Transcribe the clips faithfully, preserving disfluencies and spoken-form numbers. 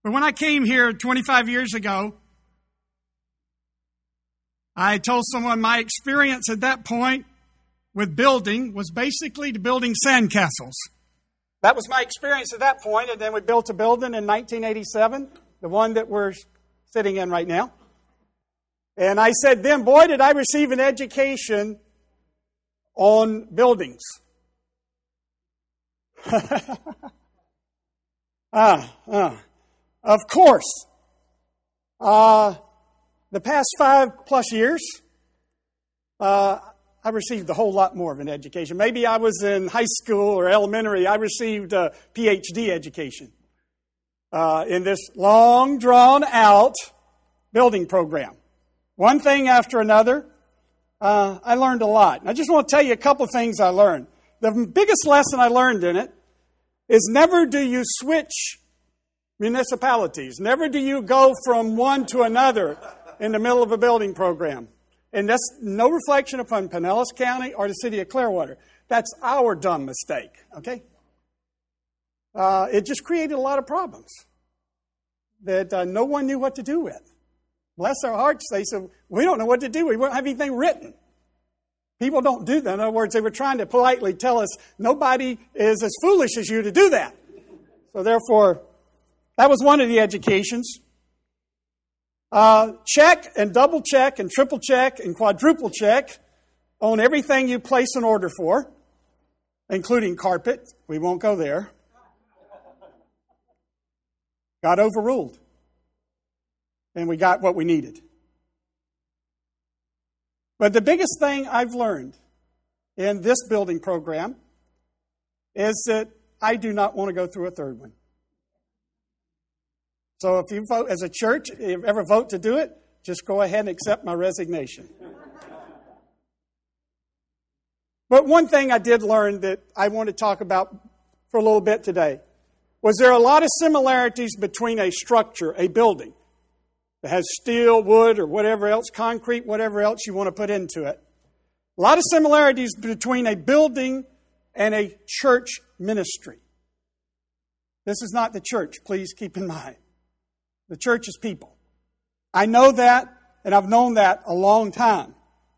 But when I came here twenty-five years ago, I told someone my experience at that point with building was basically to building sandcastles. That was my experience at that point, and then we built a building in nineteen eighty-seven, the one that we're sitting in right now. And I said then, boy, did I receive an education on buildings. ah, ah. Of course, uh, the past five plus years, uh, I received a whole lot more of an education. Maybe I was in high school or elementary. I received a P H D education uh, in this long, drawn-out building program. One thing after another, uh, I learned a lot. And I just want to tell you a couple of things I learned. The biggest lesson I learned in it is never do you switch municipalities. Never do you go from one to another in the middle of a building program. And that's no reflection upon Pinellas County or the city of Clearwater. That's our dumb mistake, okay? Uh, it just created a lot of problems that uh, no one knew what to do with. Bless their hearts, they said, we don't know what to do. We won't have anything written. People don't do that. In other words, they were trying to politely tell us nobody is as foolish as you to do that. So therefore, that was one of the educations. Uh, check and double check and triple check and quadruple check on everything you place an order for, including carpet. We won't go there. Got overruled. And we got what we needed. But the biggest thing I've learned in this building program is that I do not want to go through a third one. So if you vote as a church, if you ever vote to do it, just go ahead and accept my resignation. But one thing I did learn that I want to talk about for a little bit today was there are a lot of similarities between a structure, a building, that has steel, wood, or whatever else, concrete, whatever else you want to put into it. A lot of similarities between a building and a church ministry. This is not the church, please keep in mind. The church is people. I know that, and I've known that a long time.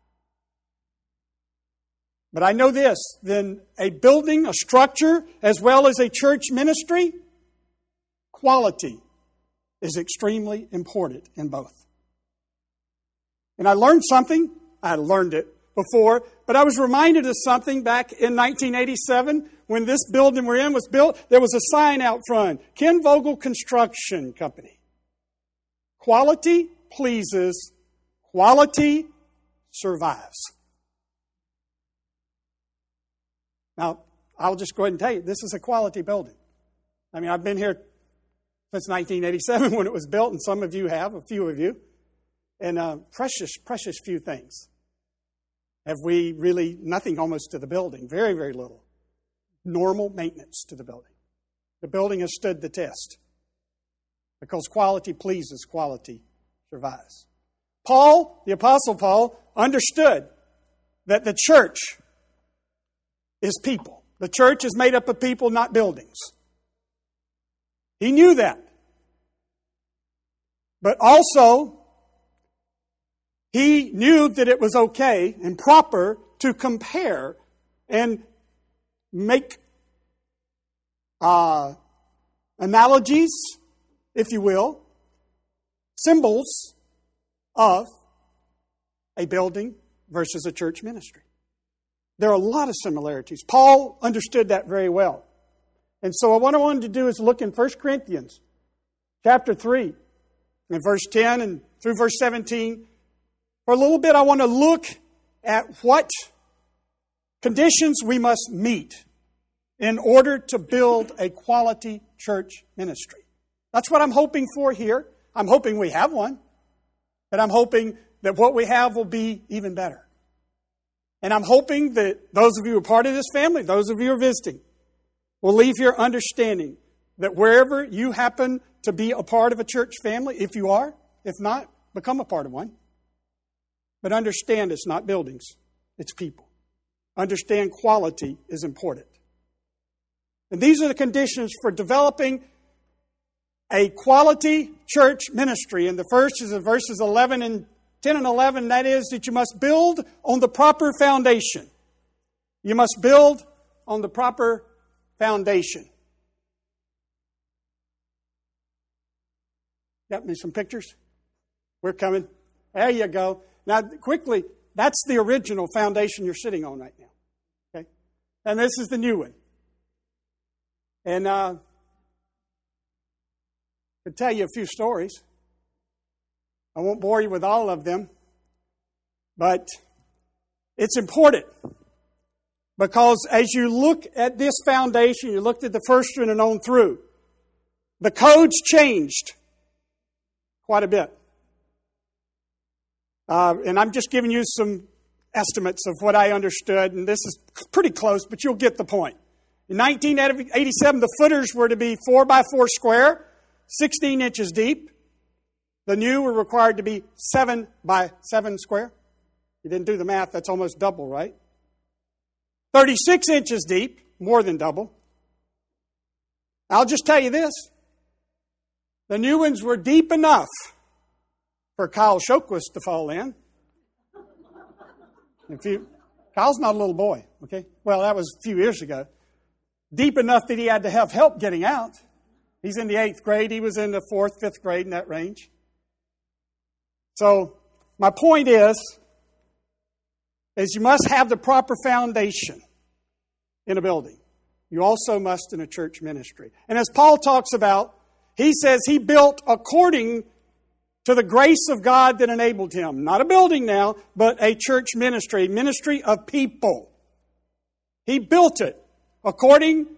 But I know this, then a building, a structure, as well as a church ministry, quality is extremely important in both. And I learned something. I learned it before, but I was reminded of something back in nineteen eighty-seven when this building we're in was built. There was a sign out front, Ken Vogel Construction Company. Quality pleases, quality survives. Now, I'll just go ahead and tell you, this is a quality building. I mean, I've been here since nineteen eighty-seven when it was built, and some of you have, a few of you. And uh, precious, precious few things. Have we really, nothing almost to the building, very, very little. Normal maintenance to the building. The building has stood the test. Because quality pleases, quality survives. Paul, the Apostle Paul, understood that the church is people. The church is made up of people, not buildings. He knew that. But also, he knew that it was okay and proper to compare and make uh, analogies, if you will, symbols of a building versus a church ministry. There are a lot of similarities. Paul understood that very well. And so what I wanted to do is look in First Corinthians chapter three, and verse ten and through verse seventeen. For a little bit, I want to look at what conditions we must meet in order to build a quality church ministry. That's what I'm hoping for here. I'm hoping we have one. But I'm hoping that what we have will be even better. And I'm hoping that those of you who are part of this family, those of you who are visiting, will leave here understanding that wherever you happen to be a part of a church family, if you are, if not, become a part of one. But understand it's not buildings, it's people. Understand quality is important. And these are the conditions for developing a quality church ministry. And the first is in verses eleven and ten and eleven. That is that you must build on the proper foundation. You must build on the proper foundation. Got me some pictures? We're coming. There you go. Now, quickly, that's the original foundation you're sitting on right now. Okay? And this is the new one. And uh, I could tell you a few stories. I won't bore you with all of them. But it's important. Because as you look at this foundation, you looked at the first one and on through, the code's changed quite a bit. Uh, and I'm just giving you some estimates of what I understood, and this is pretty close, but you'll get the point. In nineteen eighty-seven, the footers were to be four by four square, sixteen inches deep. The new were required to be seven by seven square. You didn't do the math, that's almost double, right? thirty-six inches deep, more than double. I'll just tell you this. The new ones were deep enough for Kyle Shoquist to fall in. If you, Kyle's not a little boy, okay? Well, that was a few years ago. Deep enough that he had to have help getting out. He's in the eighth grade. He was in the fourth, fifth grade in that range. So my point is, is you must have the proper foundation in a building. You also must in a church ministry. And as Paul talks about, he says he built according to the grace of God that enabled him. Not a building now, but a church ministry, a ministry of people. He built it according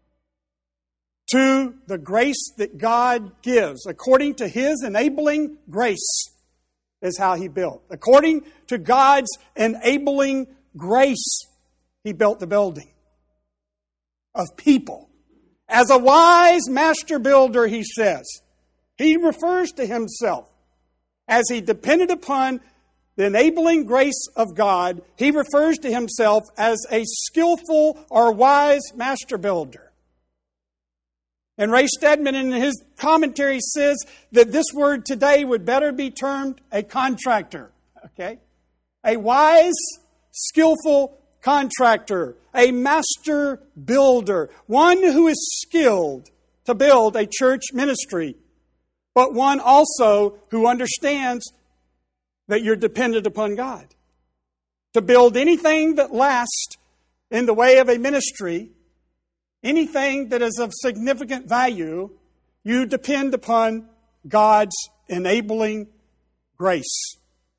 to the grace that God gives. According to His enabling grace is how He built. According to God's enabling grace, He built the building of people. As a wise master builder, he says, he refers to himself as he depended upon the enabling grace of God. He refers to himself as a skillful or wise master builder. And Ray Stedman in his commentary says that this word today would better be termed a contractor. Okay? A wise, skillful contractor, a master builder, one who is skilled to build a church ministry, but one also who understands that you're dependent upon God. To build anything that lasts in the way of a ministry, anything that is of significant value, you depend upon God's enabling grace.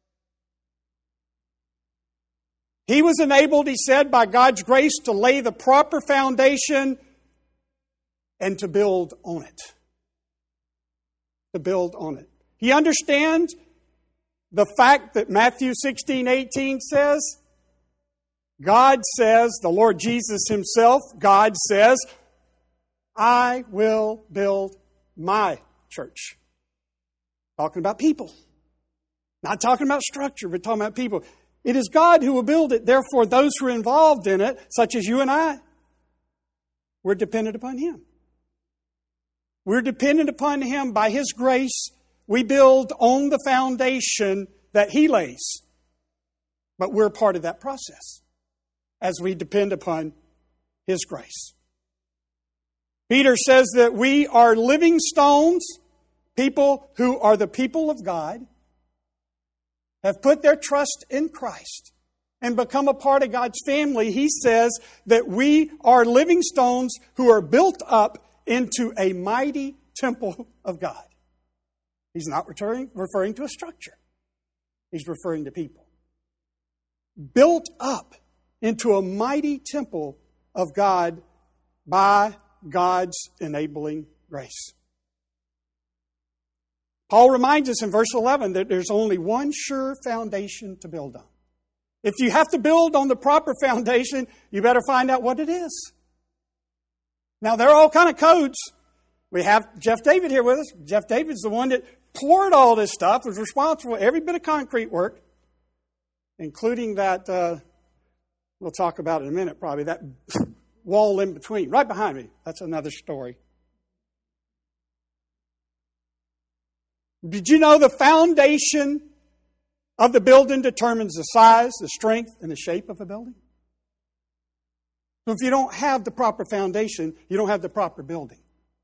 He was enabled, he said, by God's grace to lay the proper foundation and to build on it. To build on it. He understands the fact that Matthew sixteen eighteen says, God says, the Lord Jesus Himself, God says, I will build my church. Talking about people. Not talking about structure, but talking about people. It is God who will build it. Therefore, those who are involved in it, such as you and I, we're dependent upon Him. We're dependent upon Him by His grace. We build on the foundation that He lays. But we're part of that process as we depend upon His grace. Peter says that we are living stones, people who are the people of God, have put their trust in Christ and become a part of God's family. He says that we are living stones who are built up into a mighty temple of God. He's not referring, referring to a structure. He's referring to people. Built up into a mighty temple of God by God's enabling grace. Paul reminds us in verse eleven that there's only one sure foundation to build on. If you have to build on the proper foundation, you better find out what it is. Now, there are all kind of codes. We have Jeff David here with us. Jeff David's the one that poured all this stuff, was responsible for every bit of concrete work, including that, uh, we'll talk about it in a minute probably, that wall in between, right behind me. That's another story. Did you know the foundation of the building determines the size, the strength, and the shape of a building? So if you don't have the proper foundation, you don't have the proper building.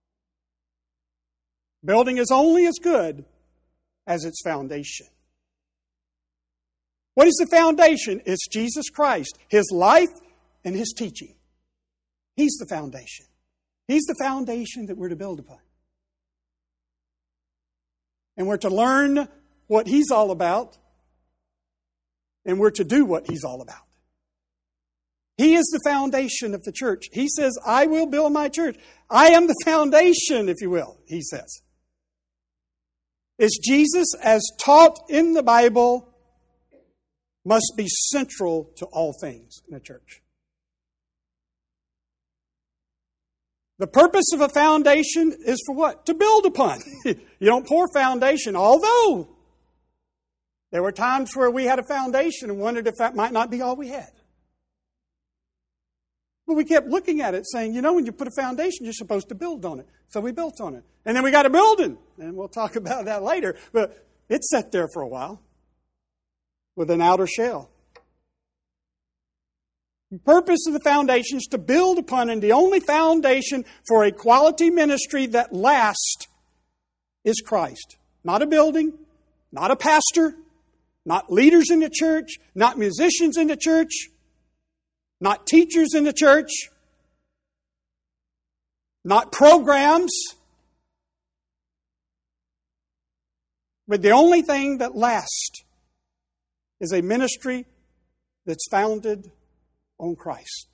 Building is only as good as its foundation. What is the foundation? It's Jesus Christ, His life, and His teaching. He's the foundation. He's the foundation that we're to build upon. And we're to learn what He's all about, and we're to do what He's all about. He is the foundation of the church. He says, I will build my church. I am the foundation, if you will, He says. It's Jesus, as taught in the Bible, must be central to all things in a church. The purpose of a foundation is for what? To build upon. You don't pour foundation, although there were times where we had a foundation and wondered if that might not be all we had. But we kept looking at it saying, you know, when you put a foundation, you're supposed to build on it. So we built on it. And then we got a building. And we'll talk about that later. But it sat there for a while with an outer shell. The purpose of the foundation is to build upon, and the only foundation for a quality ministry that lasts is Christ. Not a building, not a pastor, not leaders in the church, not musicians in the church, not teachers in the church, not programs. But the only thing that lasts is a ministry that's founded on Christ.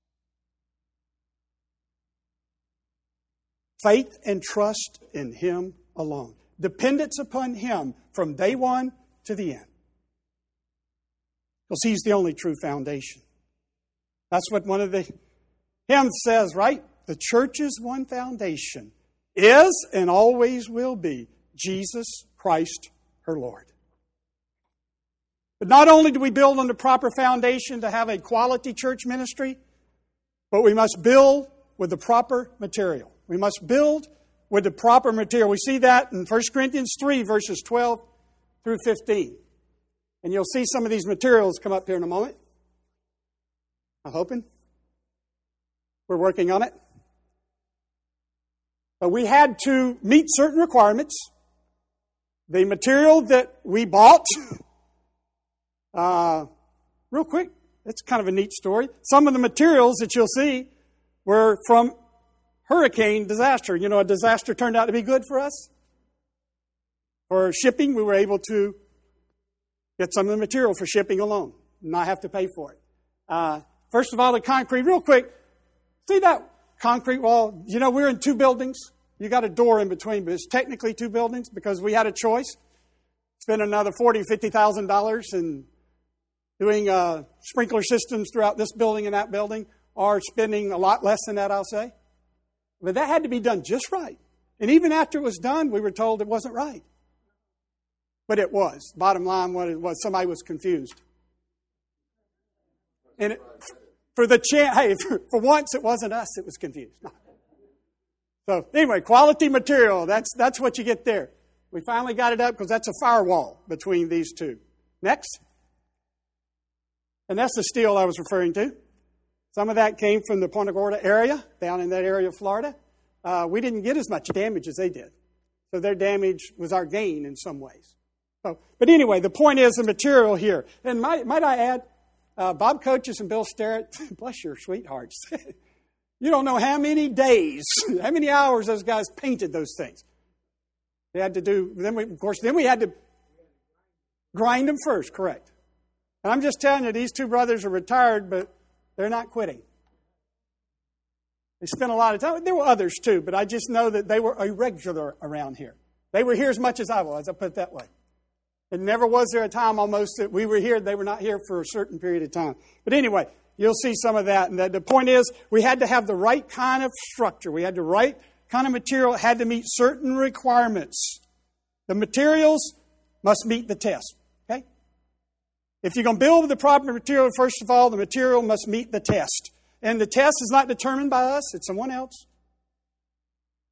Faith and trust in Him alone. Dependence upon Him from day one to the end. Because He's the only true foundation. That's what one of the hymns says, right? The church's one foundation is and always will be Jesus Christ, her Lord. But not only do we build on the proper foundation to have a quality church ministry, but we must build with the proper material. We must build with the proper material. We see that in First Corinthians three, verses twelve through fifteen. And you'll see some of these materials come up here in a moment. I'm hoping. We're working on it. But we had to meet certain requirements. The material that we bought, uh, real quick, it's kind of a neat story. Some of the materials that you'll see were from hurricane disaster. You know, a disaster turned out to be good for us. For shipping, we were able to get some of the material for shipping alone, not have to pay for it. Uh, first of all, the concrete, real quick. See that concrete wall? You know, we're in two buildings. You got a door in between, but it's technically two buildings because we had a choice. Spend another forty thousand dollars, fifty thousand dollars in doing uh, sprinkler systems throughout this building and that building, or spending a lot less than that, I'll say. But that had to be done just right. And even after it was done, we were told it wasn't right. But it was. Bottom line, what it was, somebody was confused. And it, for the chance, hey, for, for once, it wasn't us that was confused. No. So anyway, quality material, that's that's what you get there. We finally got it up because that's a firewall between these two. Next. And that's the steel I was referring to. Some of that came from the Punta Gorda area, down in that area of Florida. Uh, we didn't get as much damage as they did. So their damage was our gain in some ways. So, but anyway, the point is the material here. And might, might I add, uh, Bob Coaches and Bill Sterrett, bless your sweethearts. You don't know how many days, how many hours those guys painted those things. They had to do, then we, of course, then we had to grind them first, correct. And I'm just telling you, these two brothers are retired, but they're not quitting. They spent a lot of time. There were others too, but I just know that they were a regular around here. They were here as much as I was, I'll put it that way. And never was there a time almost that we were here, they were not here for a certain period of time. But anyway, you'll see some of that. And the, the point is, we had to have the right kind of structure. We had the right kind of material. It had to meet certain requirements. The materials must meet the test. Okay? If you're going to build with the proper material, first of all, the material must meet the test. And the test is not determined by us, it's someone else.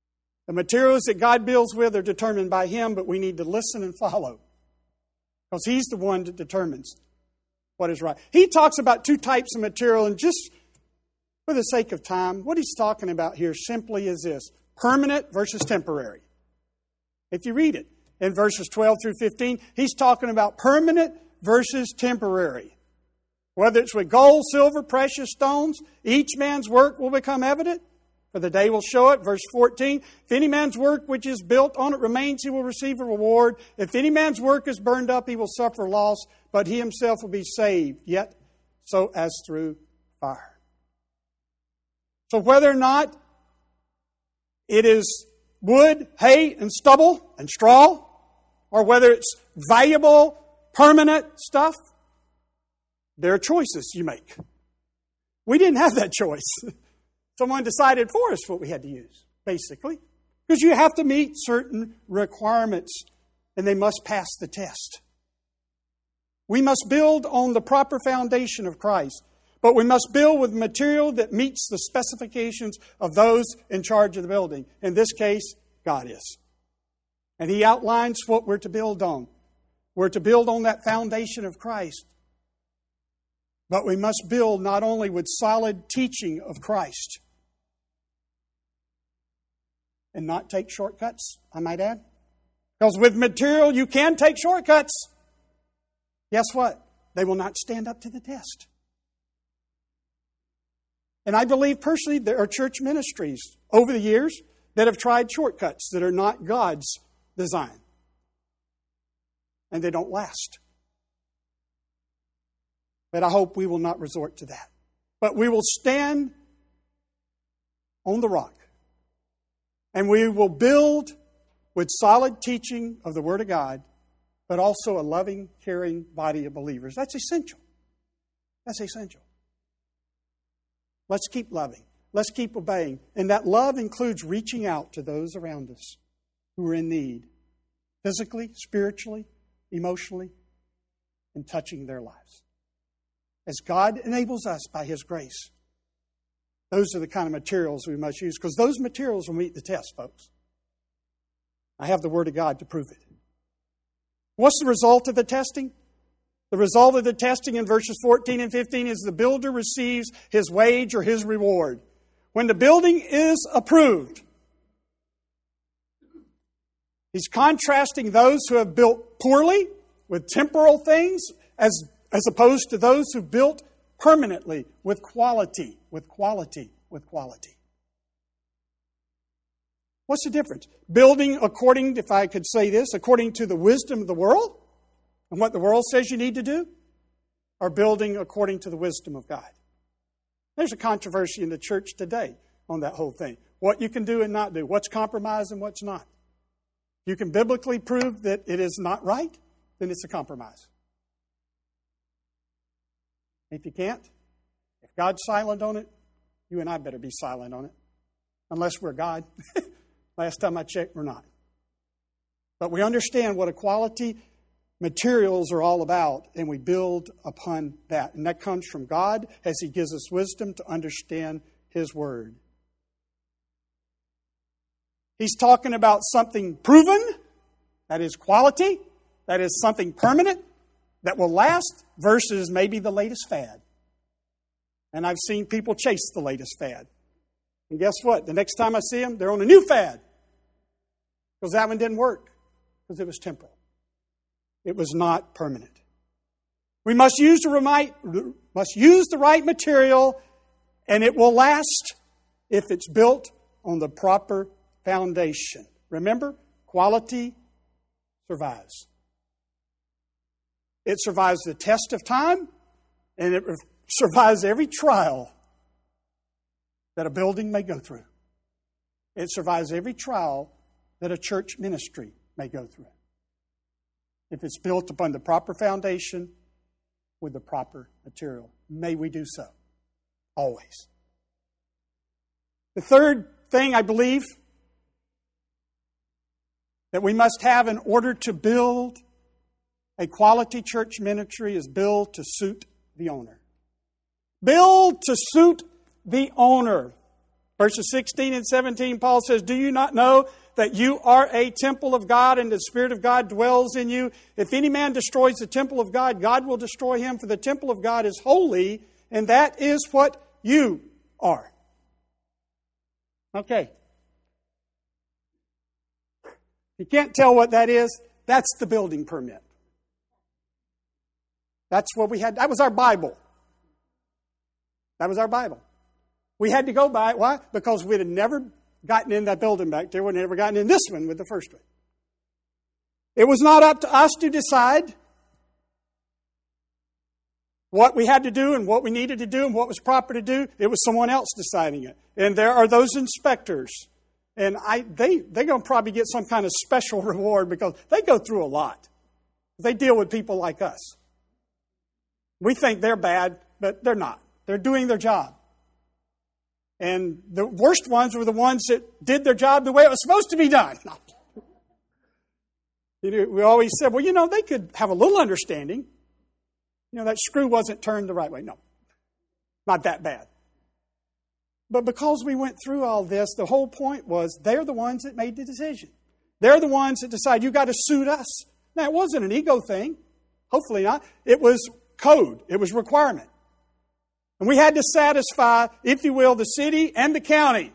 The materials that God builds with are determined by Him, but we need to listen and follow. Because He's the one that determines what is right. He talks about two types of material, and just for the sake of time, what he's talking about here simply is this: permanent versus temporary. If you read it in verses twelve through fifteen, he's talking about permanent versus temporary. Whether it's with gold, silver, precious stones, each man's work will become evident, for the day will show it. Verse fourteen, if any man's work which is built on it remains, he will receive a reward. If any man's work is burned up, he will suffer loss, but he himself will be saved, yet so as through fire. So whether or not it is wood, hay, and stubble, and straw, or whether it's valuable, permanent stuff, there are choices you make. We didn't have that choice. Someone decided for us what we had to use, basically. Because you have to meet certain requirements, and they must pass the test. We must build on the proper foundation of Christ, but we must build with material that meets the specifications of those in charge of the building. In this case, God is. And He outlines what we're to build on. We're to build on that foundation of Christ. But we must build not only with solid teaching of Christ, and not take shortcuts, I might add. Because with material you can take shortcuts. Guess what? They will not stand up to the test. And I believe personally there are church ministries over the years that have tried shortcuts that are not God's design. And they don't last. But I hope we will not resort to that. But we will stand on the rock. And we will build with solid teaching of the Word of God, but also a loving, caring body of believers. That's essential. That's essential. Let's keep loving. Let's keep obeying. And that love includes reaching out to those around us who are in need, physically, spiritually, emotionally, and touching their lives. As God enables us by His grace, those are the kind of materials we must use, because those materials will meet the test, folks. I have the Word of God to prove it. What's the result of the testing? The result of the testing in verses fourteen and fifteen is the builder receives his wage or his reward. When the building is approved, he's contrasting those who have built poorly with temporal things as, as opposed to those who built permanently with quality, with quality, with quality. What's the difference? Building according, if I could say this, according to the wisdom of the world and what the world says you need to do, or building according to the wisdom of God? There's a controversy in the church today on that whole thing. What you can do and not do. What's compromise and what's not. You can biblically prove that it is not right, then it's a compromise. If you can't, if God's silent on it, you and I better be silent on it. Unless we're God. Last time I checked, we're not. But we understand what equality materials are all about, and we build upon that. And that comes from God as He gives us wisdom to understand His Word. He's talking about something proven, that is quality, that is something permanent, that will last, versus maybe the latest fad. And I've seen people chase the latest fad. And guess what? The next time I see them, they're on a new fad. Because that one didn't work. Because it was temporal. It was not permanent. We must use the right, must use the right material, and it will last if it's built on the proper foundation. Remember, quality survives. It survives the test of time, and it survives every trial that a building may go through. It survives every trial that a church ministry may go through. If it's built upon the proper foundation with the proper material. May we do so. Always. The third thing I believe that we must have in order to build a quality church ministry is build to suit the owner. Build to suit the owner. Verses sixteen and seventeen, Paul says, do you not know that you are a temple of God and the Spirit of God dwells in you? If any man destroys the temple of God, God will destroy him, for the temple of God is holy, and that is what you are. Okay. You can't tell what that is. That's the building permit. That's what we had. That was our Bible. That was our Bible. We had to go by it. Why? Because we had never gotten in that building back there. We'd never gotten in this one with the first one. It was not up to us to decide what we had to do and what we needed to do and what was proper to do. It was someone else deciding it. And there are those inspectors. And I, they, they're going to probably get some kind of special reward because they go through a lot. They deal with people like us. We think they're bad, but they're not. They're doing their job. And the worst ones were the ones that did their job the way it was supposed to be done. You know, we always said, well, you know, they could have a little understanding. You know, that screw wasn't turned the right way. No, not that bad. But because we went through all this, the whole point was they're the ones that made the decision. They're the ones that decide you got to suit us. Now, it wasn't an ego thing. Hopefully not. It was code. It was requirement. And we had to satisfy, if you will, the city and the county.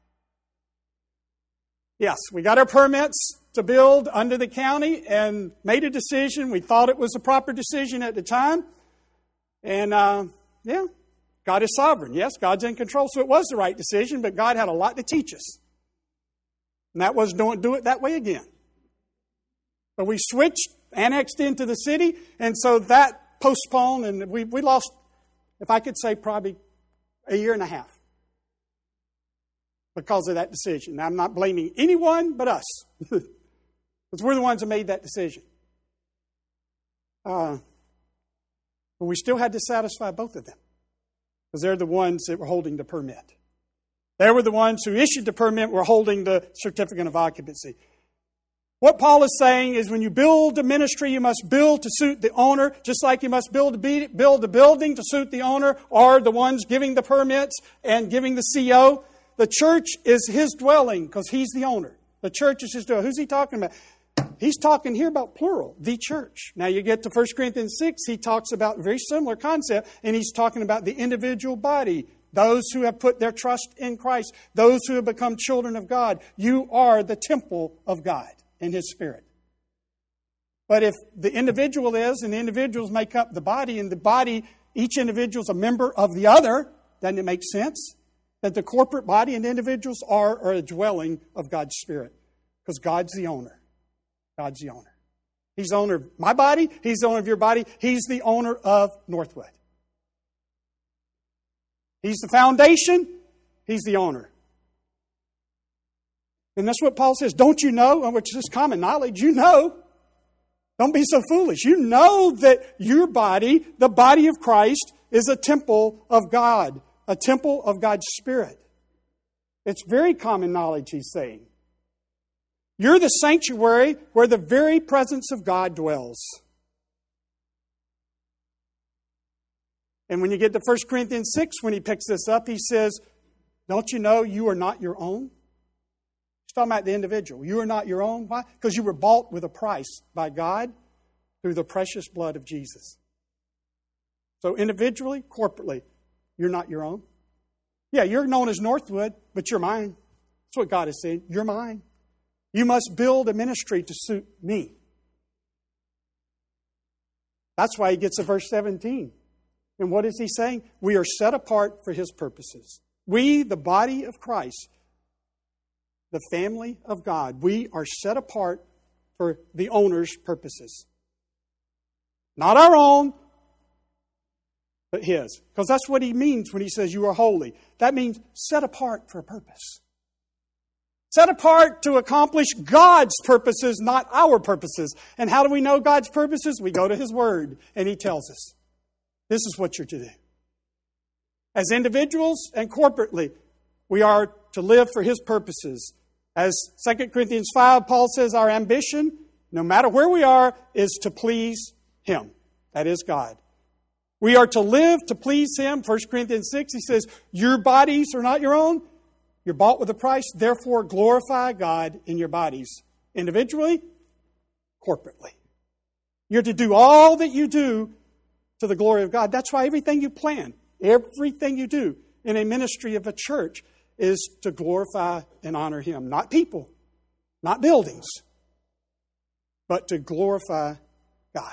Yes, we got our permits to build under the county and made a decision. We thought it was a proper decision at the time. And, uh, yeah, God is sovereign. Yes, God's in control, so it was the right decision, but God had a lot to teach us. And that was don't do it that way again. But we switched, annexed into the city, and so that postponed, and we, we lost, if I could say, probably a year and a half because of that decision. Now, I'm not blaming anyone but us, because we're the ones that made that decision. Uh, but we still had to satisfy both of them, because they're the ones that were holding the permit. They were the ones who issued the permit, were holding the certificate of occupancy. What Paul is saying is when you build a ministry, you must build to suit the owner, just like you must build a, build a building to suit the owner or the ones giving the permits and giving the C O. The church is his dwelling because he's the owner. The church is his dwelling. Who's he talking about? He's talking here about plural, the church. Now you get to First Corinthians six, he talks about a very similar concept, and he's talking about the individual body, those who have put their trust in Christ, those who have become children of God. You are the temple of God and His Spirit. But if the individual is, and the individuals make up the body, and the body, each individual is a member of the other, doesn't it make sense that the corporate body and individuals are, are a dwelling of God's Spirit? Because God's the owner. God's the owner. He's the owner of my body. He's the owner of your body. He's the owner of Northwood. He's the foundation. He's the owner. And that's what Paul says. Don't you know, which is common knowledge, you know. Don't be so foolish. You know that your body, the body of Christ, is a temple of God, a temple of God's Spirit. It's very common knowledge, he's saying. You're the sanctuary where the very presence of God dwells. And when you get to First Corinthians six, when he picks this up, he says, don't you know you are not your own? He's talking about the individual. You are not your own. Why? Because you were bought with a price by God through the precious blood of Jesus. So individually, corporately, you're not your own. Yeah, you're known as Northwood, but you're mine. That's what God is saying. You're mine. You must build a ministry to suit me. That's why he gets to verse seventeen. And what is he saying? We are set apart for His purposes. We, the body of Christ, the family of God, we are set apart for the owner's purposes. Not our own, but His. Because that's what he means when he says you are holy. That means set apart for a purpose. Set apart to accomplish God's purposes, not our purposes. And how do we know God's purposes? We go to His Word, and He tells us. This is what you're to do. As individuals and corporately, we are to live for His purposes. As Second Corinthians five, Paul says our ambition, no matter where we are, is to please Him. That is God. We are to live to please Him. First Corinthians six, he says, your bodies are not your own. You're bought with a price. Therefore, glorify God in your bodies. Individually, corporately. You're to do all that you do to the glory of God. That's why everything you plan, everything you do in a ministry of a church is to glorify and honor Him. Not people, not buildings, but to glorify God.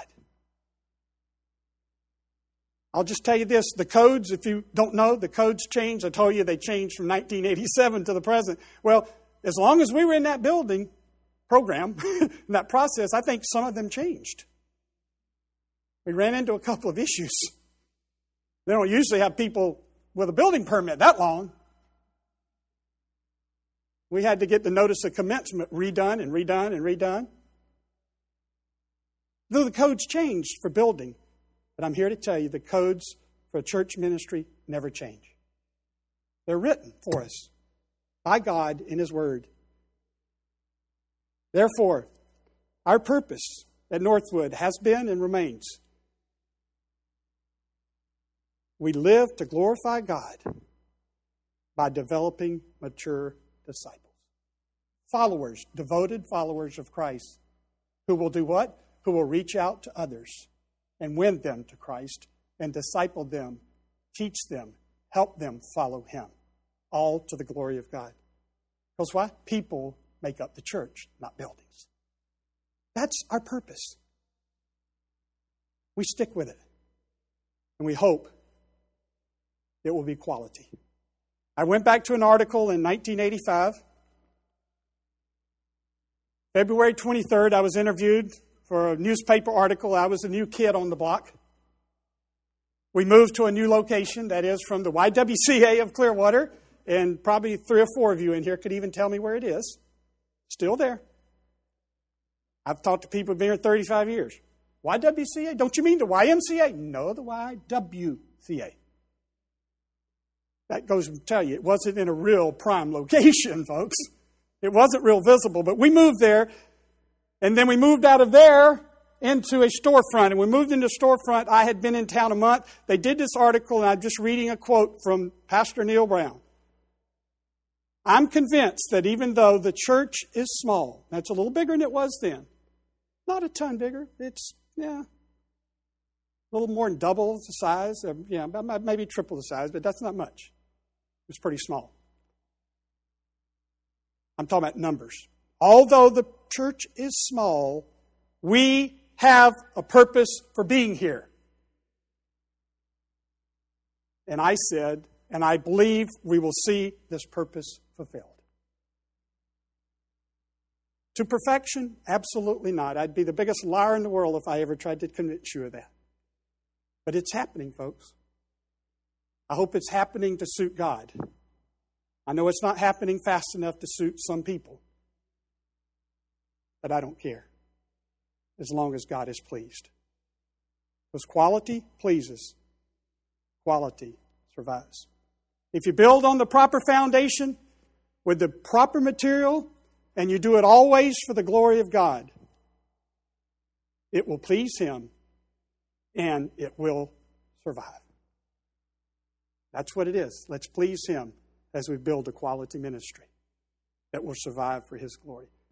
I'll just tell you this, the codes, if you don't know, the codes changed. I told you they changed from nineteen eighty-seven to the present. Well, as long as we were in that building program, in that process, I think some of them changed. We ran into a couple of issues. They don't usually have people with a building permit that long. We had to get the notice of commencement redone and redone and redone. Though the codes changed for building, but I'm here to tell you the codes for a church ministry never change. They're written for us by God in His Word. Therefore, our purpose at Northwood has been and remains. We live to glorify God by developing mature disciples. Followers, devoted followers of Christ, who will do what? Who will reach out to others and win them to Christ and disciple them, teach them, help them follow Him, all to the glory of God. Because why? People make up the church, not buildings. That's our purpose. We stick with it. And we hope it will be quality. I went back to an article in nineteen eighty-five. February twenty-third, I was interviewed for a newspaper article. I was a new kid on the block. We moved to a new location, that is from the Y W C A of Clearwater, and probably three or four of you in here could even tell me where it is. Still there. I've talked to people who've been here thirty-five years. Y W C A? Don't you mean the Y M C A? No, the Y W C A. That goes to tell you, it wasn't in a real prime location, folks. It wasn't real visible, but we moved there, and then we moved out of there into a storefront. And we moved into a storefront. I had been in town a month. They did this article, and I'm just reading a quote from Pastor Neil Brown. I'm convinced that even though the church is small, that's a little bigger than it was then. Not a ton bigger. It's, yeah, a little more than double the size. Uh, yeah, maybe triple the size, but that's not much. It's pretty small. I'm talking about numbers. Although the church is small, we have a purpose for being here. And I said, and I believe we will see this purpose fulfilled. To perfection? Absolutely not. I'd be the biggest liar in the world if I ever tried to convince you of that. But it's happening, folks. I hope it's happening to suit God. I know it's not happening fast enough to suit some people. But I don't care, as long as God is pleased. Because quality pleases. Quality survives. If you build on the proper foundation with the proper material, and you do it always for the glory of God, it will please Him, and it will survive. That's what it is. Let's please Him as we build a quality ministry that will survive for His glory.